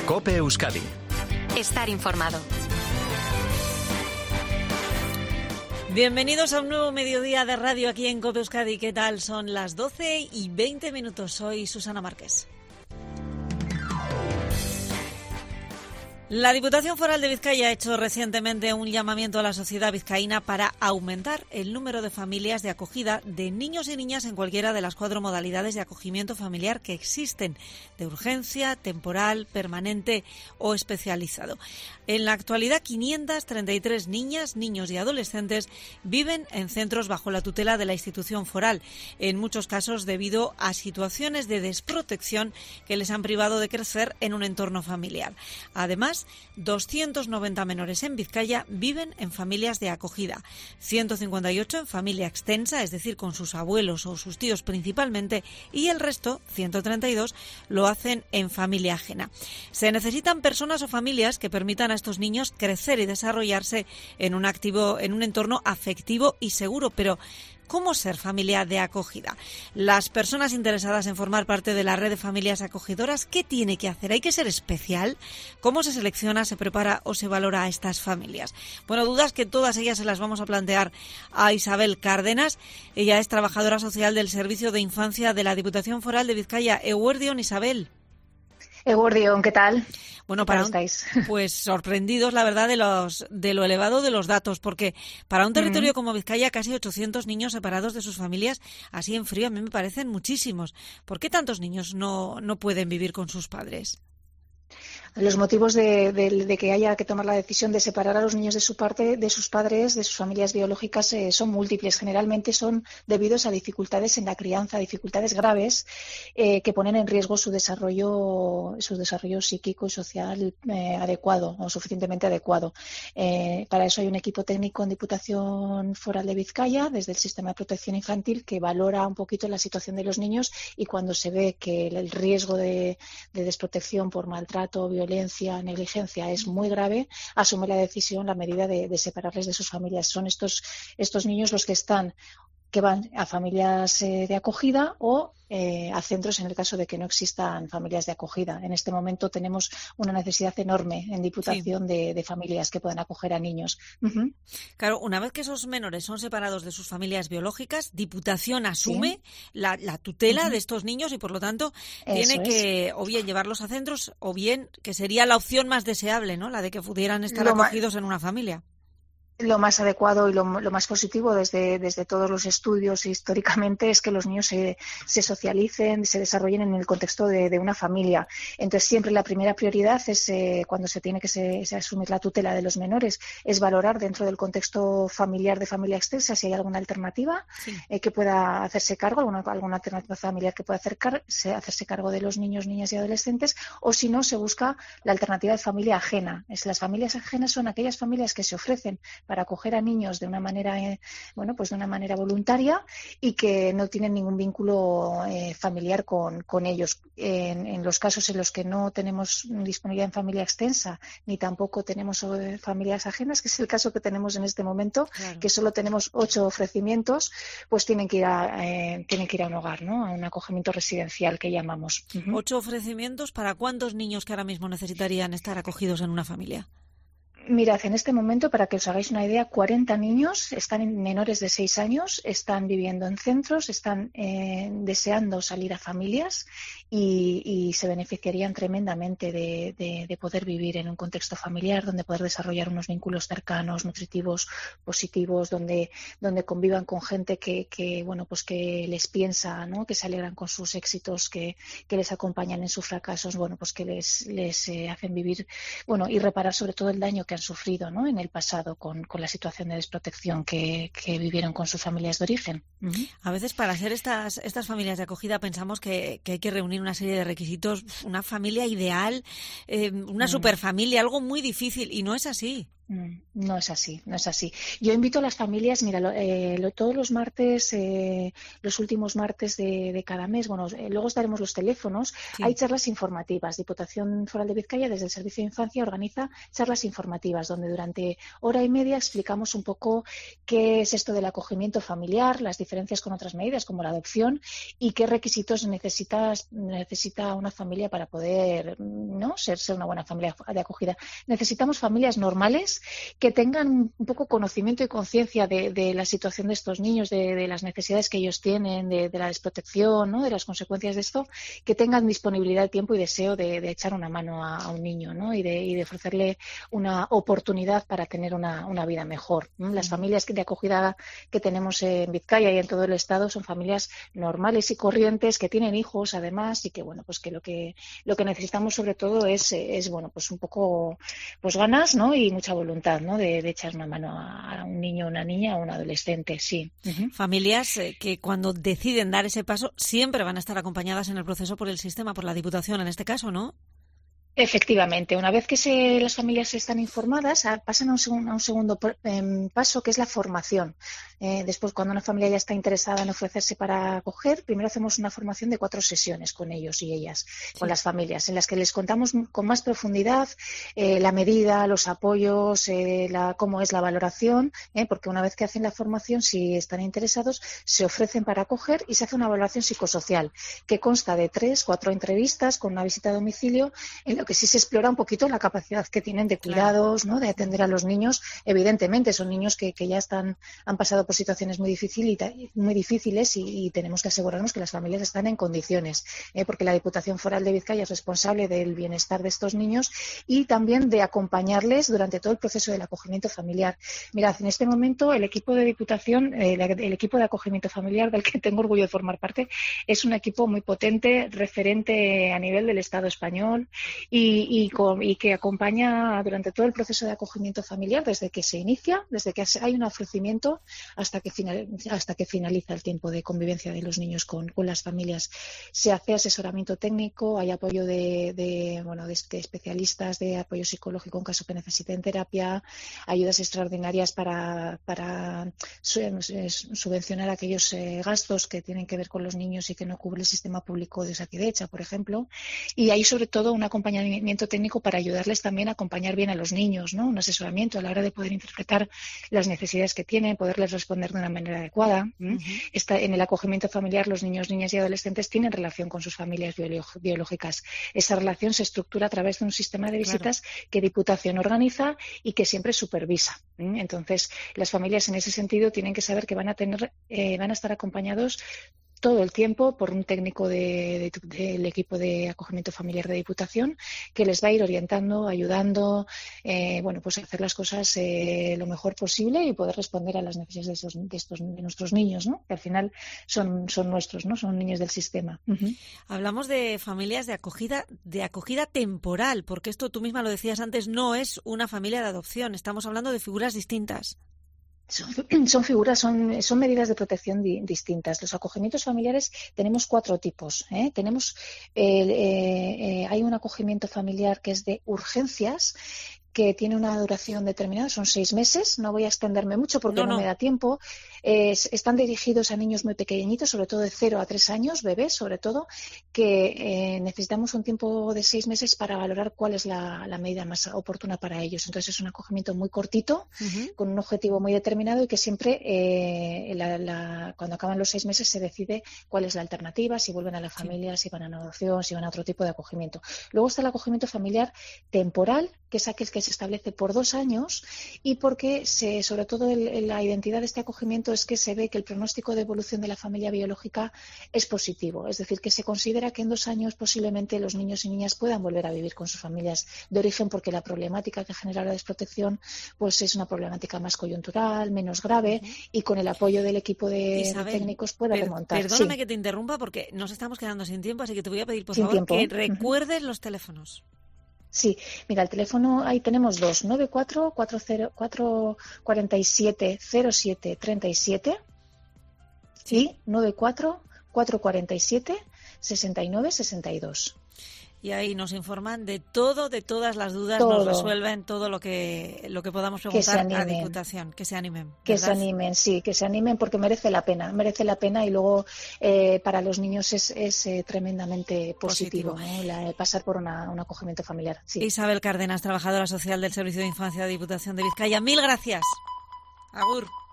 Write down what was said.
COPE Euskadi. Estar informado. Bienvenidos a un nuevo mediodía de radio aquí en COPE Euskadi. ¿Qué tal? Son las 12:20. Soy Susana Márquez. La Diputación Foral de Vizcaya ha hecho recientemente un llamamiento a la sociedad vizcaína para aumentar el número de familias de acogida de niños y niñas en cualquiera de las 4 modalidades de acogimiento familiar que existen, de urgencia, temporal, permanente o especializado. En la actualidad, 533 niñas, niños y adolescentes viven en centros bajo la tutela de la institución foral, en muchos casos debido a situaciones de desprotección que les han privado de crecer en un entorno familiar. Además, 290 menores en Vizcaya viven en familias de acogida, 158 en familia extensa, es decir, con sus abuelos o sus tíos principalmente, y el resto, 132, lo hacen en familia ajena. Se necesitan personas o familias que permitan a estos niños crecer y desarrollarse en un entorno afectivo y seguro, pero ¿cómo ser familia de acogida? Las personas interesadas en formar parte de la red de familias acogedoras, ¿qué tiene que hacer? ¿Hay que ser especial? ¿Cómo se selecciona, se prepara o se valora a estas familias? Bueno, dudas que todas ellas se las vamos a plantear a Isabel Cárdenas. Ella es trabajadora social del Servicio de Infancia de la Diputación Foral de Vizcaya. Eguerdión, Isabel. Eguerdión, ¿qué tal? Bueno, ¿Cómo estáis? Pues sorprendidos, la verdad, de lo elevado de los datos, porque para un territorio como Vizcaya, casi 800 niños separados de sus familias, así en frío, a mí me parecen muchísimos. ¿Por qué tantos niños no pueden vivir con sus padres? Los motivos de que haya que tomar la decisión de separar a los niños de sus padres, de sus familias biológicas, son múltiples. Generalmente son debidos a dificultades en la crianza, dificultades graves que ponen en riesgo su desarrollo psíquico y social adecuado o suficientemente adecuado. Para eso hay un equipo técnico en Diputación Foral de Vizcaya, desde el Sistema de Protección Infantil, que valora un poquito la situación de los niños, y cuando se ve que el riesgo de desprotección por maltrato, violencia, negligencia es muy grave, asume la decisión, la medida de separarles de sus familias. Son estos niños los que van a familias de acogida o a centros en el caso de que no existan familias de acogida. En este momento tenemos una necesidad enorme en Diputación de familias que puedan acoger a niños. Uh-huh. Claro, una vez que esos menores son separados de sus familias biológicas, Diputación asume la tutela de estos niños y, por lo tanto, tiene que o bien llevarlos a centros o bien, que sería la opción más deseable, ¿no? La de que pudieran estar acogidos en una familia. Lo más adecuado y lo más positivo desde todos los estudios históricamente es que los niños se socialicen, se desarrollen en el contexto de una familia. Entonces, siempre la primera prioridad es, cuando se tiene que asumir la tutela de los menores, es valorar dentro del contexto familiar de familia extensa si hay alguna alternativa que pueda hacerse cargo, alguna alternativa familiar que pueda hacerse cargo de los niños, niñas y adolescentes, o si no, se busca la alternativa de familia ajena. Las familias ajenas son aquellas familias que se ofrecen para acoger a niños de una manera, de una manera voluntaria y que no tienen ningún vínculo familiar con ellos. En los casos en los que no tenemos disponibilidad en familia extensa ni tampoco tenemos familias ajenas, que es el caso que tenemos en este momento, que solo tenemos 8 ofrecimientos, pues tienen que ir a un hogar, ¿no? A un acogimiento residencial que llamamos. 8 ofrecimientos, ¿para cuántos niños que ahora mismo necesitarían estar acogidos en una familia? Mirad, en este momento, para que os hagáis una idea, 40 niños están menores de 6 años, están viviendo en centros, están deseando salir a familias y se beneficiarían tremendamente de poder vivir en un contexto familiar, donde poder desarrollar unos vínculos cercanos, nutritivos, positivos, donde convivan con gente que les piensa, ¿no? Que se alegran con sus éxitos, que les acompañan en sus fracasos, pues que les hacen vivir, y reparar sobre todo el daño que han sufrido, ¿no? En el pasado con la situación de desprotección que vivieron con sus familias de origen. Uh-huh. A veces, para hacer estas familias de acogida, pensamos que hay que reunir una serie de requisitos, una familia ideal, una superfamilia, algo muy difícil, y no es así. No es así, no es así. Yo invito a las familias, mira, todos los martes, los últimos martes de cada mes, bueno, luego os daremos los teléfonos, Sí. hay charlas informativas. Diputación Foral de Vizcaya, desde el Servicio de Infancia, organiza charlas informativas donde durante hora y media explicamos un poco qué es esto del acogimiento familiar, las diferencias con otras medidas como la adopción y qué requisitos necesita una familia para poder, ¿no?, ser una buena familia de acogida. Necesitamos familias normales que tengan un poco conocimiento y conciencia de la situación de estos niños, de las necesidades que ellos tienen, de la desprotección, ¿no?, de las consecuencias de esto, que tengan disponibilidad, tiempo y deseo de echar una mano a un niño, ¿no?, y de ofrecerle una oportunidad para tener una vida mejor. Las familias de acogida que tenemos en Vizcaya y en todo el estado son familias normales y corrientes que tienen hijos además y que, bueno, pues que lo que necesitamos sobre todo es bueno, pues un poco pues ganas, ¿no?, y mucha voluntad, ¿no?, de echar una mano a un niño, una niña o un adolescente, sí. Familias que cuando deciden dar ese paso siempre van a estar acompañadas en el proceso por el sistema, por la Diputación en este caso, ¿no? Efectivamente, una vez que las familias están informadas, pasan a un segundo paso, que es la formación. Después, cuando una familia ya está interesada en ofrecerse para acoger, primero hacemos una formación de 4 sesiones con ellos y ellas, sí, con las familias, en las que les contamos con más profundidad la medida, los apoyos, cómo es la valoración, porque una vez que hacen la formación, si están interesados, se ofrecen para acoger y se hace una valoración psicosocial que consta de 3-4 entrevistas con una visita a domicilio, en lo que sí se explora un poquito la capacidad que tienen de cuidados, claro, ¿no?, de atender a los niños. Evidentemente son niños que ya han pasado por situaciones muy difíciles y tenemos que asegurarnos que las familias están en condiciones, porque la Diputación Foral de Vizcaya es responsable del bienestar de estos niños y también de acompañarles durante todo el proceso del acogimiento familiar. Mirad, en este momento el equipo de Diputación, el equipo de acogimiento familiar del que tengo orgullo de formar parte, es un equipo muy potente, referente a nivel del Estado español y que acompaña durante todo el proceso de acogimiento familiar, desde que se inicia, desde que hay un ofrecimiento hasta que finaliza el tiempo de convivencia de los niños con las familias. Se hace asesoramiento técnico, hay apoyo de especialistas de apoyo psicológico en caso que necesiten terapia, ayudas extraordinarias para subvencionar aquellos gastos que tienen que ver con los niños y que no cubre el sistema público de Osakidetza, por ejemplo, y hay sobre todo un acompañamiento técnico para ayudarles también a acompañar bien a los niños, ¿no?, un asesoramiento a la hora de poder interpretar las necesidades que tienen, poderles responder de una manera adecuada. En el acogimiento familiar, los niños, niñas y adolescentes tienen relación con sus familias biológicas. Esa relación se estructura a través de un sistema de visitas, claro, que Diputación organiza y que siempre supervisa. Entonces, las familias en ese sentido tienen que saber que van a estar acompañados todo el tiempo por un técnico del equipo de acogimiento familiar de Diputación que les va a ir orientando, ayudando, pues a hacer las cosas lo mejor posible y poder responder a las necesidades de nuestros niños, ¿no?, que al final son nuestros, ¿no?, son niños del sistema. Hablamos de familias de acogida temporal, porque esto tú misma lo decías antes, no es una familia de adopción, estamos hablando de figuras distintas. Son figuras, son medidas de protección distintas. Los acogimientos familiares tenemos 4 tipos. Tenemos hay un acogimiento familiar que es de urgencias, que tiene una duración determinada, son 6 meses. No voy a extenderme mucho porque no me da tiempo. Están dirigidos a niños muy pequeñitos, sobre todo de 0 a 3 años, bebés sobre todo, que necesitamos un tiempo de 6 meses para valorar cuál es la medida más oportuna para ellos. Entonces es un acogimiento muy cortito, con un objetivo muy determinado y que siempre cuando acaban los 6 meses se decide cuál es la alternativa, si vuelven a la familia, si van a una adopción, si van a otro tipo de acogimiento. Luego está el acogimiento familiar temporal, que es aquel que se establece por 2 años y porque sobre todo la identidad de este acogimiento es que se ve que el pronóstico de evolución de la familia biológica es positivo, es decir, que se considera que en 2 años posiblemente los niños y niñas puedan volver a vivir con sus familias de origen, porque la problemática que genera la desprotección pues es una problemática más coyuntural, menos grave, y con el apoyo del equipo de técnicos puede remontar. Perdóname que te interrumpa porque nos estamos quedando sin tiempo, así que te voy a pedir por favor que recuerdes los teléfonos. Sí, mira, el teléfono ahí tenemos 2, 94-47-07-37 y 94-447-69-62. Y ahí nos informan de todo, de todas las dudas, todo. Nos resuelven todo lo que podamos preguntar a Diputación. Que se animen. ¿Verdad? Que se animen, sí, que se animen porque merece la pena y luego para los niños es tremendamente positivo. ¿No? Pasar por un acogimiento familiar. Sí. Isabel Cárdenas, trabajadora social del Servicio de Infancia de Diputación de Vizcaya. Mil gracias. Agur.